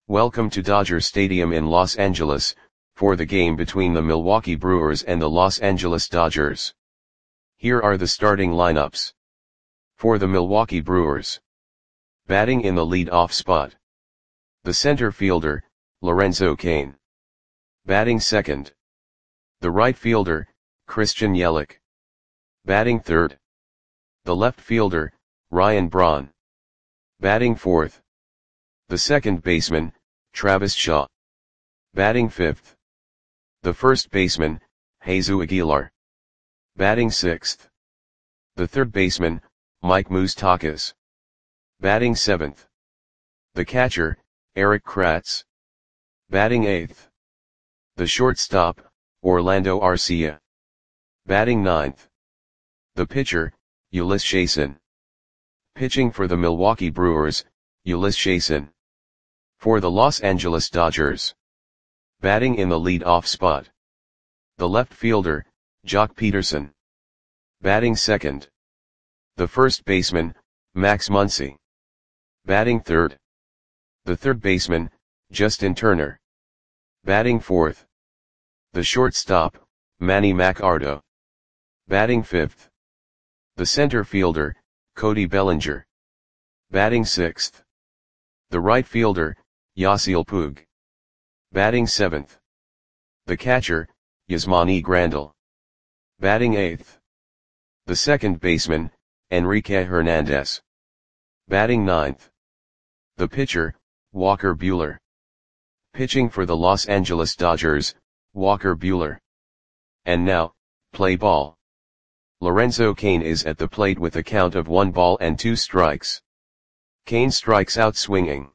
Welcome to Dodger Stadium in Los Angeles, for the game between the Milwaukee Brewers and the Los Angeles Dodgers. Here are the starting lineups. For the Milwaukee Brewers. Batting in the lead-off spot. The center fielder, Lorenzo Cain. Batting second. The right fielder, Christian Yelich. Batting third. The left fielder, Ryan Braun. Batting fourth. The second baseman, Travis Shaw. Batting fifth. The first baseman, Jesus Aguilar. Batting sixth. The third baseman, Mike Moustakas. Batting seventh. The catcher, Erik Kratz. Batting eighth. The shortstop, Orlando Arcia. Batting ninth. The pitcher, Ulyss Chasin. Pitching for the Milwaukee Brewers, Ulyss Chasin. For the Los Angeles Dodgers. Batting in the lead-off spot. The left fielder, Joc Pederson. Batting second. The first baseman, Max Muncy. Batting third. The third baseman, Justin Turner. Batting fourth. The shortstop, Manny Machado. Batting fifth. The center fielder, Cody Bellinger. Batting sixth. The right fielder, Yasiel Puig. Batting seventh. The catcher, Yasmani Grandal. Batting eighth. The second baseman, Enrique Hernandez. Batting ninth. The pitcher, Walker Buehler. Pitching for the Los Angeles Dodgers, Walker Buehler. And now, play ball. Lorenzo Cain is at the plate with a count of 1-2 strikes. Cain strikes out swinging.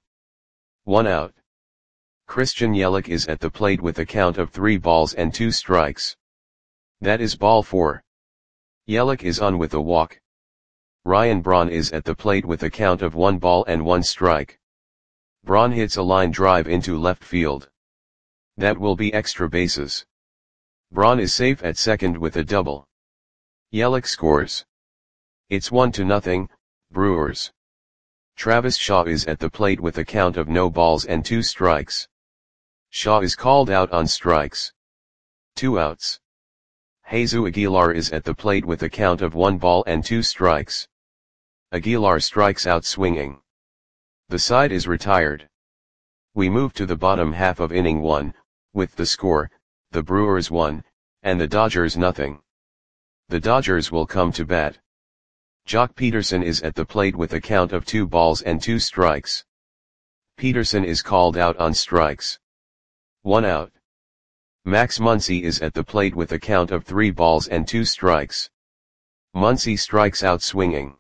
1 out. Christian Yelich is at the plate with a count of 3-2 strikes. That is ball 4. Yelich is on with a walk. Ryan Braun is at the plate with a count of 1-1 strike. Braun hits a line drive into left field. That will be extra bases. Braun is safe at second with a double. Yelich scores. It's 1-0, Brewers. Travis Shaw is at the plate with a count of 0-2 strikes. Shaw is called out on strikes. 2 outs. Jesus Aguilar is at the plate with a count of 1-2 strikes. Aguilar strikes out swinging. The side is retired. We move to the bottom half of inning 1, with the score, the Brewers 1, and the Dodgers 0. The Dodgers will come to bat. Joc Pederson is at the plate with a count of 2-2 strikes. Pederson is called out on strikes. 1 out. Max Muncy is at the plate with a count of 3-2 strikes. Muncy strikes out swinging.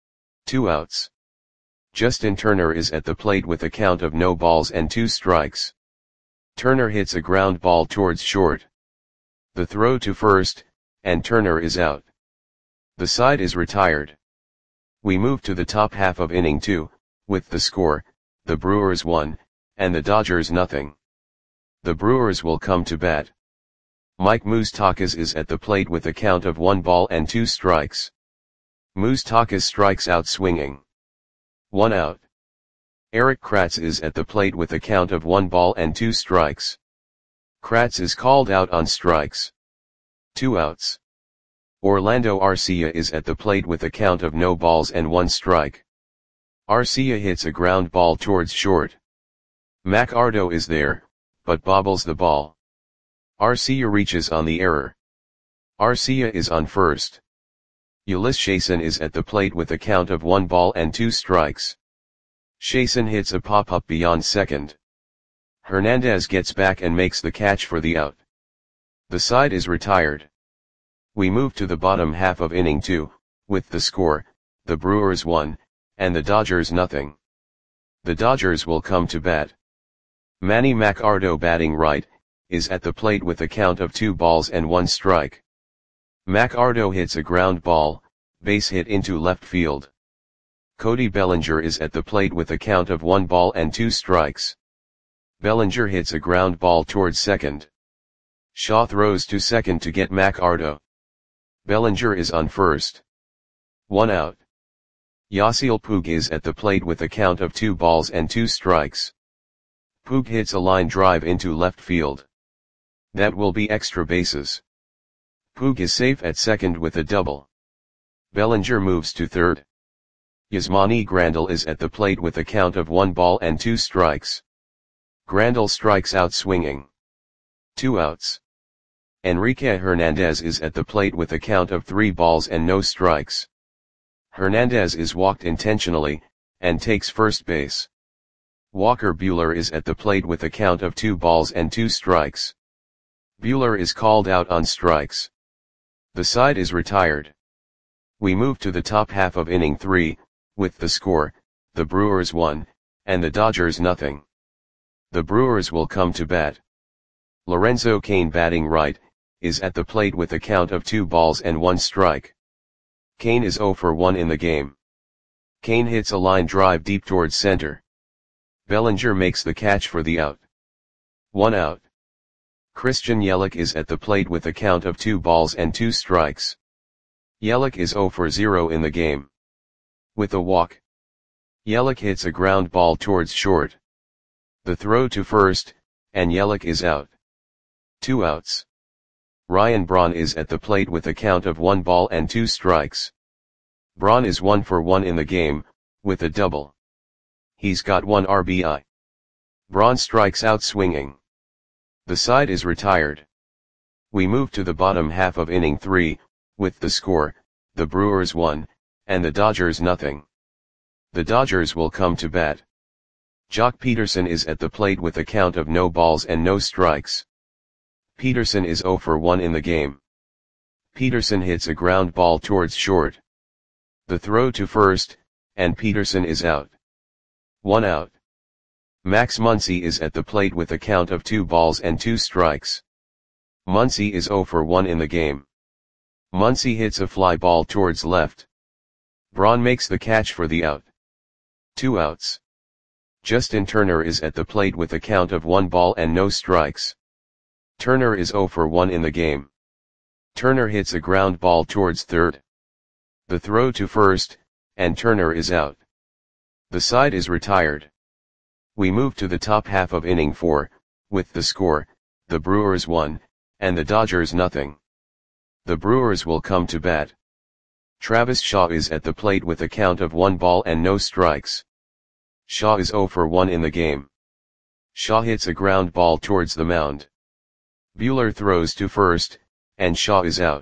2 outs. Justin Turner is at the plate with a count of 0-2 strikes. Turner hits a ground ball towards short. The throw to first, and Turner is out. The side is retired. We move to the top half of inning 2, with the score, the Brewers 1, and the Dodgers 0. The Brewers will come to bat. Mike Moustakas is at the plate with a count of 1-2 strikes. Moustakas strikes out swinging. 1 out. Erik Kratz is at the plate with a count of 1-2 strikes. Kratz is called out on strikes. 2 outs. Orlando Arcia is at the plate with a count of 0-1 strike. Arcia hits a ground ball towards short. Machado is there, but bobbles the ball. Arcia reaches on the error. Arcia is on first. Ulyss Chasin is at the plate with a count of 1-2 strikes. Chasin hits a pop-up beyond second. Hernandez gets back and makes the catch for the out. The side is retired. We move to the bottom half of inning 2, with the score, the Brewers 1, and the Dodgers 0. The Dodgers will come to bat. Manny Machado batting right, is at the plate with a count of 2-1 strike. Machado hits a ground ball, base hit into left field. Cody Bellinger is at the plate with a count of 1-2 strikes. Bellinger hits a ground ball towards second. Shaw throws to second to get Machado. Bellinger is on first. 1 out. Yasiel Puig is at the plate with a count of 2-2 strikes. Puig hits a line drive into left field. That will be extra bases. Puig is safe at second with a double. Bellinger moves to third. Yasmani Grandal is at the plate with a count of 1 ball and 2 strikes. Grandal strikes out swinging. 2 outs. Enrique Hernandez is at the plate with a count of 3 balls and no strikes. Hernandez is walked intentionally, and takes first base. Walker Buehler is at the plate with a count of 2 balls and 2 strikes. Buehler is called out on strikes. The side is retired. We move to the top half of inning 3, with the score, the Brewers 1, and the Dodgers nothing. The Brewers will come to bat. Lorenzo Cain, batting right, is at the plate with a count of 2 balls and 1 strike. Cain is 0 for 1 in the game. Cain hits a line drive deep towards center. Bellinger makes the catch for the out. 1 out. Christian Yelich is at the plate with a count of 2 balls and 2 strikes. Yelich is 0 for 0 in the game. With a walk. Yelich hits a ground ball towards short. The throw to first, and Yelich is out. 2 outs. Ryan Braun is at the plate with a count of 1 ball and 2 strikes. Braun is 1 for 1 in the game, with a double. He's got 1 RBI. Braun strikes out swinging. The side is retired. We move to the bottom half of inning 3, with the score, the Brewers 1, and the Dodgers nothing. The Dodgers will come to bat. Jock Peterson is at the plate with a count of no balls and no strikes. Peterson is 0 for 1 in the game. Peterson hits a ground ball towards short. The throw to first, and Peterson is out. 1 out. Max Muncy is at the plate with a count of 2 balls and 2 strikes. Muncy is 0 for 1 in the game. Muncy hits a fly ball towards left. Braun makes the catch for the out. 2 outs. Justin Turner is at the plate with a count of 1 ball and no strikes. Turner is 0 for 1 in the game. Turner hits a ground ball towards third. The throw to first, and Turner is out. The side is retired. We move to the top half of inning 4, with the score, the Brewers 1, and the Dodgers nothing. The Brewers will come to bat. Travis Shaw is at the plate with a count of 1 ball and no strikes. Shaw is 0 for 1 in the game. Shaw hits a ground ball towards the mound. Buehler throws to first, and Shaw is out.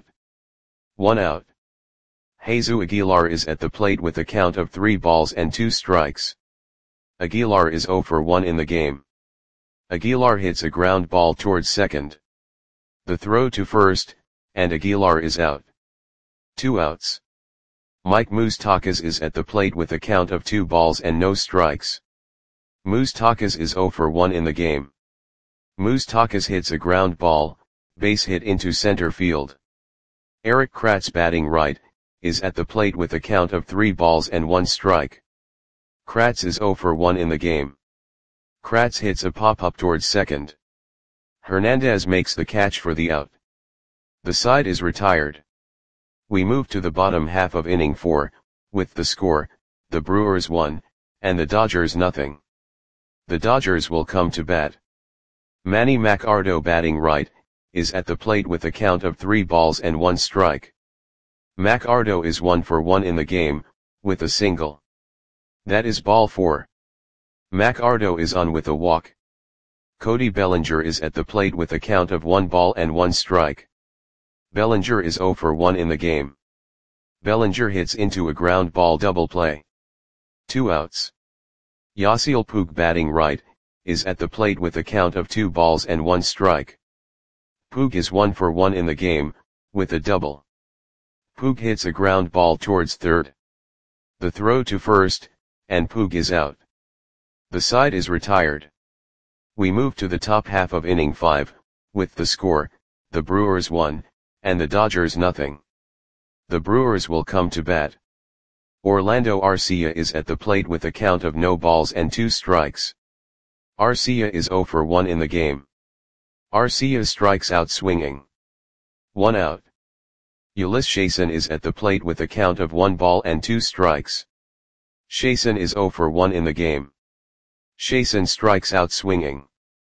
1 out. Jesus Aguilar is at the plate with a count of 3 balls and 2 strikes. Aguilar is 0 for 1 in the game. Aguilar hits a ground ball towards second. The throw to first, and Aguilar is out. 2 outs. Mike Moustakas is at the plate with a count of 2 balls and no strikes. Moustakas is 0 for 1 in the game. Moustakas hits a ground ball, base hit into center field. Erik Kratz, batting right, is at the plate with a count of 3 balls and 1 strike. Kratz is 0 for 1 in the game. Kratz hits a pop-up towards second. Hernandez makes the catch for the out. The side is retired. We move to the bottom half of inning 4, with the score, the Brewers 1, and the Dodgers nothing. The Dodgers will come to bat. Manny Machado, batting right, is at the plate with a count of 3 balls and 1 strike. Machado is 1 for 1 in the game, with a single. That is ball 4. Machado is on with a walk. Cody Bellinger is at the plate with a count of 1 ball and 1 strike. Bellinger is 0 for 1 in the game. Bellinger hits into a ground ball double play. 2 outs. Yasiel Puig, batting right, is at the plate with a count of 2 balls and 1 strike. Puig is 1 for 1 in the game, with a double. Puig hits a ground ball towards third. The throw to first, and Puig is out. The side is retired. We move to the top half of inning 5, with the score, the Brewers 1, and the Dodgers nothing. The Brewers will come to bat. Orlando Arcia is at the plate with a count of no balls and 2 strikes. Arcia is 0 for 1 in the game. Arcia strikes out swinging. 1 out. Ulyss Chason is at the plate with a count of 1 ball and 2 strikes. Chason is 0 for 1 in the game. Chasen strikes out swinging.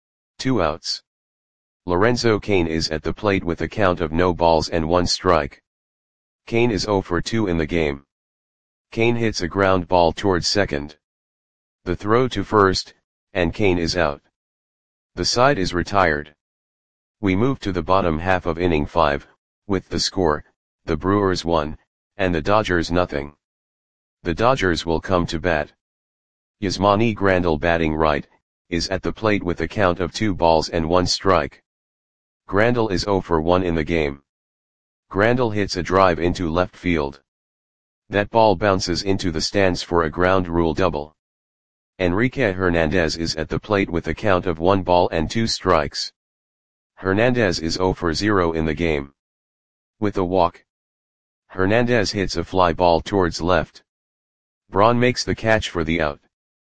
2 outs. Lorenzo Cain is at the plate with a count of no balls and 1 strike. Cain is 0 for 2 in the game. Cain hits a ground ball towards second. The throw to first, and Cain is out. The side is retired. We move to the bottom half of inning 5, with the score, the Brewers 1, and the Dodgers nothing. The Dodgers will come to bat. Yasmani Grandal, batting right, is at the plate with a count of 2 balls and 1 strike. Grandal is 0 for 1 in the game. Grandal hits a drive into left field. That ball bounces into the stands for a ground rule double. Enrique Hernandez is at the plate with a count of 1 ball and 2 strikes. Hernandez is 0 for 0 in the game. With a walk, Hernandez hits a fly ball towards left. Braun makes the catch for the out.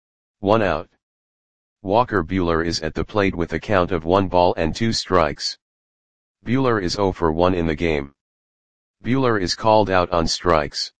1 out. Walker Buehler is at the plate with a count of 1 ball and 2 strikes. Buehler is 0 for 1 in the game. Buehler is called out on strikes.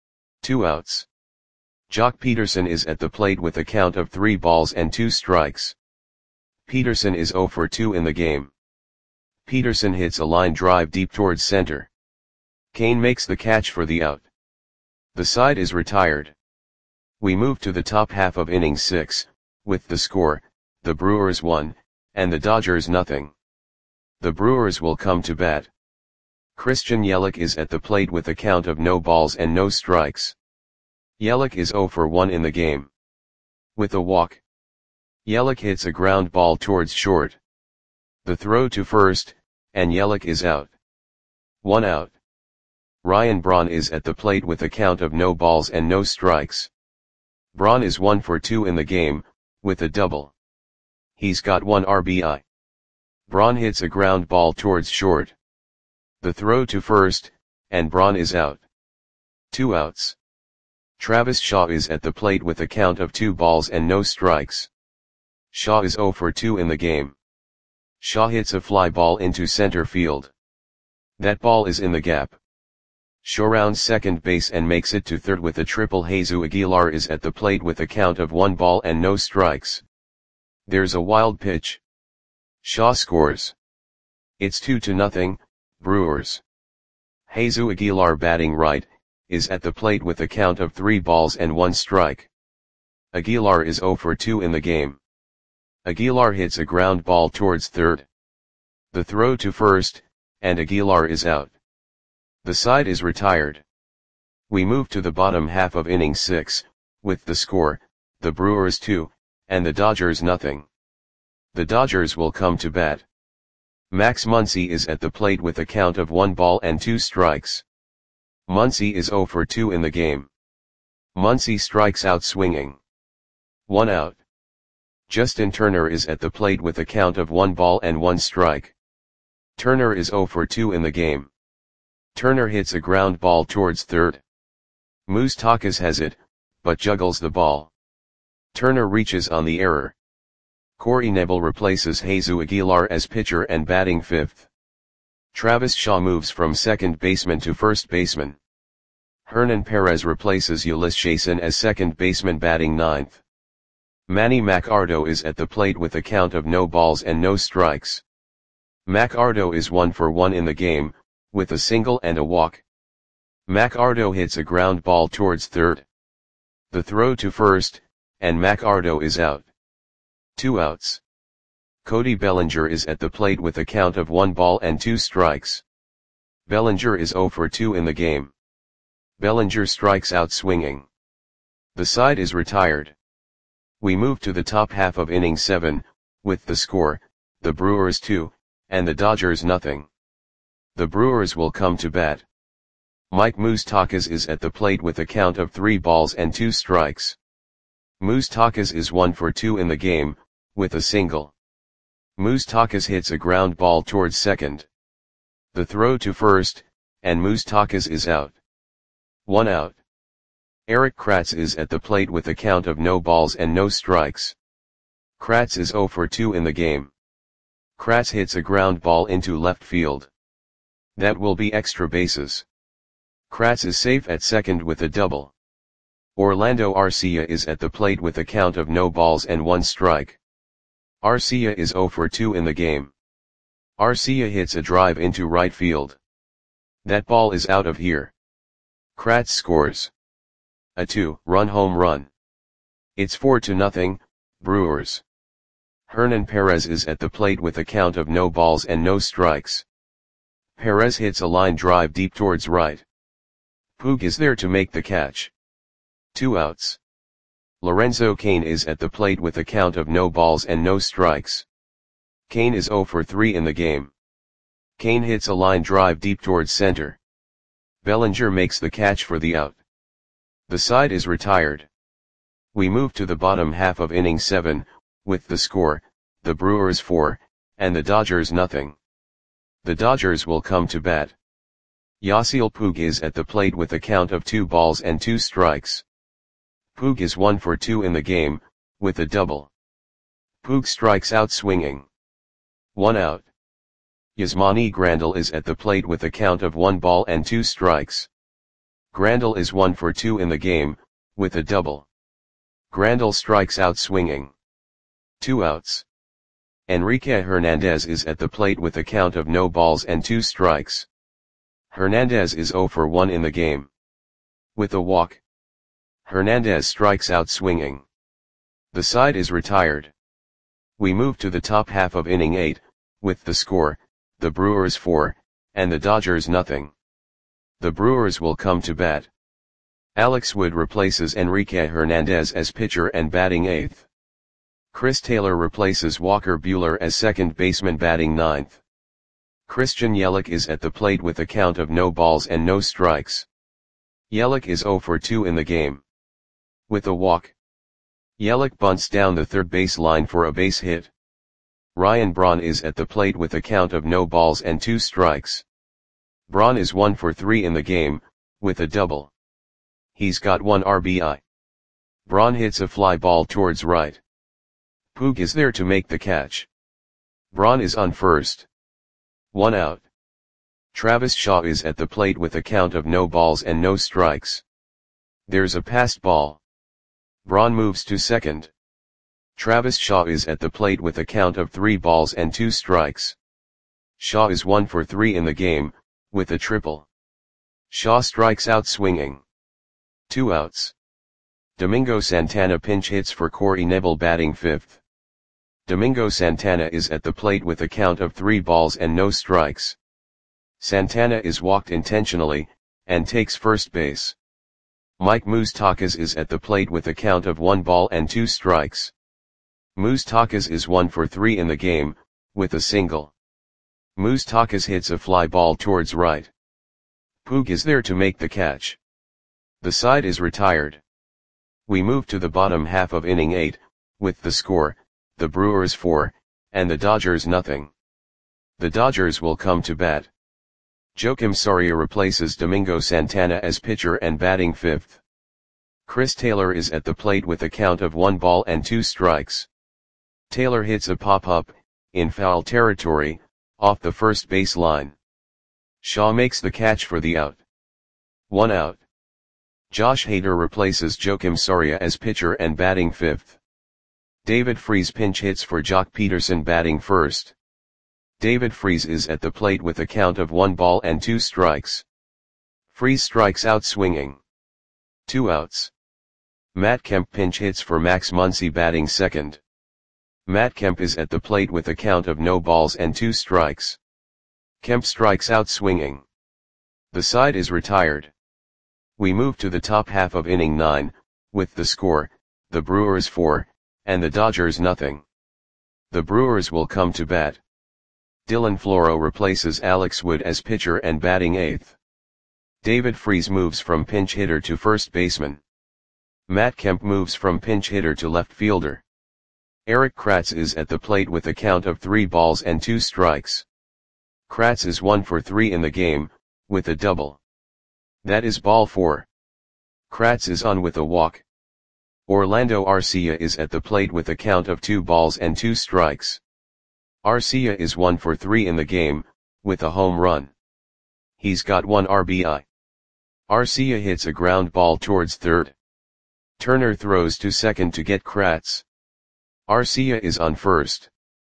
2 outs. Jock Peterson is at the plate with a count of 3 balls and 2 strikes. Peterson is 0 for 2 in the game. Peterson hits a line drive deep towards center. Cain makes the catch for the out. The side is retired. We move to the top half of inning 6, with the score, the Brewers 1, and the Dodgers nothing. The Brewers will come to bat. Christian Yelich is at the plate with a count of no balls and no strikes. Yelich is 0 for 1 in the game. With a walk, Yelich hits a ground ball towards short. The throw to first, and Yelich is out. 1 out. Ryan Braun is at the plate with a count of no balls and no strikes. Braun is 1 for 2 in the game, with a double. He's got 1 RBI. Braun hits a ground ball towards short. The throw to first, and Braun is out. 2 outs. Travis Shaw is at the plate with a count of 2 balls and no strikes. Shaw is 0 for 2 in the game. Shaw hits a fly ball into center field. That ball is in the gap. Shaw rounds second base and makes it to third with a triple. Jesus Aguilar is at the plate with a count of 1 ball and no strikes. There's a wild pitch. Shaw scores. It's 2-0, Brewers. Jesus Aguilar, batting right, is at the plate with a count of 3 balls and 1 strike. Aguilar is 0 for 2 in the game. Aguilar hits a ground ball towards third. The throw to first, and Aguilar is out. The side is retired. We move to the bottom half of inning 6, with the score, the Brewers 2, and the Dodgers nothing. The Dodgers will come to bat. Max Muncy is at the plate with a count of 1 ball and 2 strikes. Muncy is 0 for 2 in the game. Muncy strikes out swinging. 1 out. Justin Turner is at the plate with a count of 1 ball and 1 strike. Turner is 0 for 2 in the game. Turner hits a ground ball towards third. Moustakas has it, but juggles the ball. Turner reaches on the error. Corey Knebel replaces Jesus Aguilar as pitcher and batting fifth. Travis Shaw moves from second baseman to first baseman. Hernan Perez replaces Ulyss Chasen as second baseman, batting ninth. Manny Machado is at the plate with a count of no balls and no strikes. Machado is 1 for 1 in the game, with a single and a walk. Machado hits a ground ball towards third. The throw to first, and Machado is out. 2 outs. Cody Bellinger is at the plate with a count of 1 ball and 2 strikes. Bellinger is 0 for 2 in the game. Bellinger strikes out swinging. The side is retired. We move to the top half of inning 7, with the score, the Brewers 2, and the Dodgers nothing. The Brewers will come to bat. Mike Moustakas is at the plate with a count of 3 balls and 2 strikes. Moustakas is 1 for 2 in the game, with a single. Moustakas hits a ground ball towards second. The throw to first, and Moustakas is out. 1 out. Erik Kratz is at the plate with a count of no balls and no strikes. Kratz is 0 for 2 in the game. Kratz hits a ground ball into left field. That will be extra bases. Kratz is safe at second with a double. Orlando Arcia is at the plate with a count of no balls and 1 strike. Arcia is 0 for 2 in the game. Arcia hits a drive into right field. That ball is out of here. Kratz scores a 2-run home run. It's 4-0, Brewers. Hernan Perez is at the plate with a count of no balls and no strikes. Perez hits a line drive deep towards right. Puig is there to make the catch. 2 outs. Lorenzo Cain is at the plate with a count of no balls and no strikes. Cain is 0 for 3 in the game. Cain hits a line drive deep towards center. Bellinger makes the catch for the out. The side is retired. We move to the bottom half of inning 7, with the score, the Brewers 4, and the Dodgers nothing. The Dodgers will come to bat. Yasiel Puig is at the plate with a count of 2 balls and 2 strikes. Puig is 1 for 2 in the game, with a double. Puig strikes out swinging. 1 out. Yasmani Grandal is at the plate with a count of 1 ball and 2 strikes. Grandal is 1 for 2 in the game, with a double. Grandal strikes out swinging. 2 outs. Enrique Hernandez is at the plate with a count of no balls and 2 strikes. Hernandez is 0 for 1 in the game. With a walk. Hernandez strikes out swinging. The side is retired. We move to the top half of inning 8, with the score, the Brewers 4, and the Dodgers nothing. The Brewers will come to bat. Alex Wood replaces Enrique Hernandez as pitcher and batting 8th. Chris Taylor replaces Walker Buehler as second baseman batting 9th. Christian Yelich is at the plate with a count of no balls and no strikes. Yelich is 0 for 2 in the game. With a walk. Yelich bunts down the third base line for a base hit. Ryan Braun is at the plate with a count of no balls and 2 strikes. Braun is 1 for 3 in the game, with a double. He's got 1 RBI. Braun hits a fly ball towards right. Puig is there to make the catch. Braun is on first. 1 out. Travis Shaw is at the plate with a count of no balls and no strikes. There's a passed ball. Braun moves to second. Travis Shaw is at the plate with a count of 3 balls and 2 strikes. Shaw is 1 for 3 in the game, with a triple. Shaw strikes out swinging. 2 outs. Domingo Santana pinch hits for Corey Knebel batting 5th. Domingo Santana is at the plate with a count of 3 balls and no strikes. Santana is walked intentionally, and takes first base. Mike Moustakas is at the plate with a count of 1 ball and 2 strikes. Moustakas is 1 for 3 in the game, with a single. Moustakas hits a fly ball towards right. Puig is there to make the catch. The side is retired. We move to the bottom half of inning 8, with the score, the Brewers 4, and the Dodgers nothing. The Dodgers will come to bat. Joakim Soria replaces Domingo Santana as pitcher and batting 5th. Chris Taylor is at the plate with a count of 1 ball and 2 strikes. Taylor hits a pop-up, in foul territory, off the first base line. Shaw makes the catch for the out. 1 out. Josh Hader replaces Joakim Soria as pitcher and batting 5th. David Freese pinch hits for Jock Peterson batting 1st. David Freese is at the plate with a count of 1 ball and 2 strikes. Freese strikes out swinging. 2 outs. Matt Kemp pinch hits for Max Muncy batting 2nd. Matt Kemp is at the plate with a count of no balls and 2 strikes. Kemp strikes out swinging. The side is retired. We move to the top half of inning 9, with the score, the Brewers 4, and the Dodgers nothing. The Brewers will come to bat. Dylan Floro replaces Alex Wood as pitcher and batting 8th. David Freese moves from pinch hitter to first baseman. Matt Kemp moves from pinch hitter to left fielder. Eric Kratz is at the plate with a count of 3 balls and 2 strikes. Kratz is 1 for 3 in the game, with a double. That is ball 4. Kratz is on with a walk. Orlando Arcia is at the plate with a count of 2 balls and 2 strikes. Arcia is 1 for 3 in the game, with a home run. He's got 1 RBI. Arcia hits a ground ball towards third. Turner throws to second to get Kratz. Arcia is on first.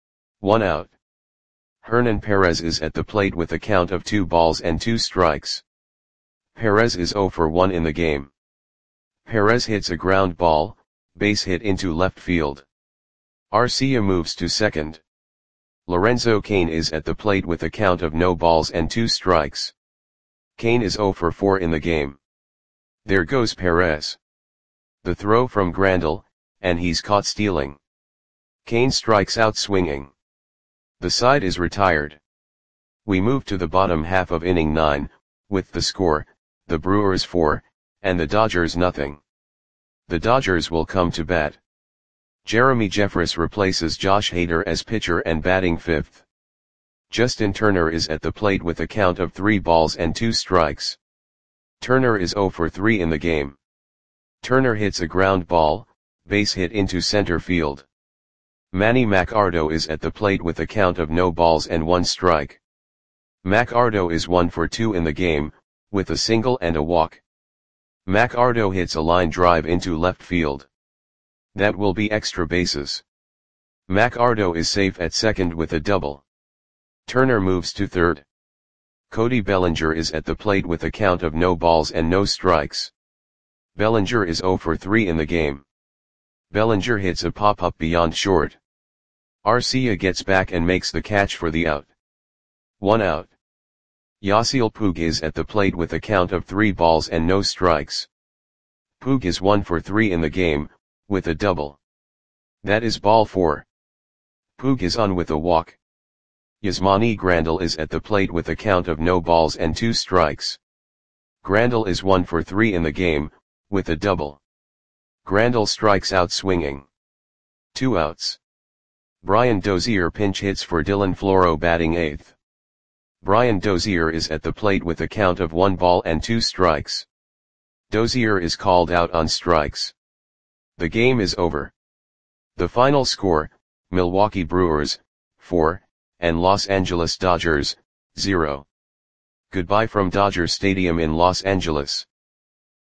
1 out. Hernan Perez is at the plate with a count of 2 balls and 2 strikes. Perez is 0 for 1 in the game. Perez hits a ground ball, base hit into left field. Arcia moves to second. Lorenzo Cain is at the plate with a count of no balls and 2 strikes. Cain is 0 for 4 in the game. There goes Perez. The throw from Grandal, and he's caught stealing. Cain strikes out swinging. The side is retired. We move to the bottom half of inning 9, with the score, the Brewers 4, and the Dodgers nothing. The Dodgers will come to bat. Jeremy Jeffress replaces Josh Hader as pitcher and batting 5th. Justin Turner is at the plate with a count of 3 balls and 2 strikes. Turner is 0 for 3 in the game. Turner hits a ground ball, base hit into center field. Manny Machado is at the plate with a count of no balls and 1 strike. Machado is 1 for 2 in the game, with a single and a walk. Machado hits a line drive into left field. That will be extra bases. Machado is safe at second with a double. Turner moves to third. Cody Bellinger is at the plate with a count of no balls and no strikes. Bellinger is 0 for 3 in the game. Bellinger hits a pop-up beyond short. Arcia gets back and makes the catch for the out. 1 out. Yasiel Puig is at the plate with a count of 3 balls and no strikes. Puig is 1 for 3 in the game, with a double. That is ball 4. Puig is on with a walk. Yasmani Grandal is at the plate with a count of no balls and 2 strikes. Grandal is 1 for 3 in the game, with a double. Grandal strikes out swinging. 2 outs. Brian Dozier pinch hits for Dylan Floro batting 8th. Brian Dozier is at the plate with a count of 1 ball and 2 strikes. Dozier is called out on strikes. The game is over. The final score, Milwaukee Brewers, 4, and Los Angeles Dodgers, 0. Goodbye from Dodger Stadium in Los Angeles.